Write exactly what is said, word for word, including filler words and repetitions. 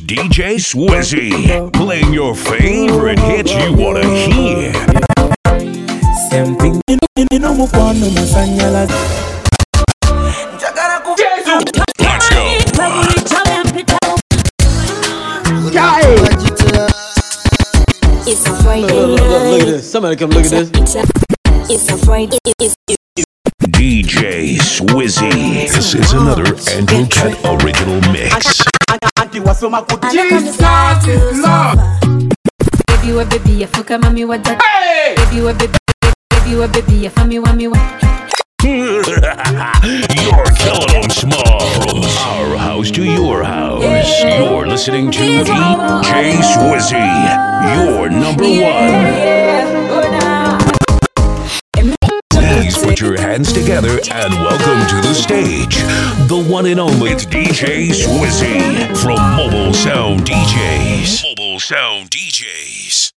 D J Swizzy, playing your favorite hits you wanna hear. Same thing in in no mukwano masanyala. Let's go. It's a Friday. Look, look, look, look at this. Somebody come look at this. It's a, it's a Friday. It's, D J Swizzy. This is another Andrew Cat original mix. Give you a baby, a fuck a mommy, what that? Give you a baby, give you a baby, a family, what me what? You're killing them small. From our house to your house. You're listening to D J Swizzy, your number one. Please put your hands together and welcome to the stage, the one and only D J Swizzy from Mobile Sound D Js. Mobile Sound D Js.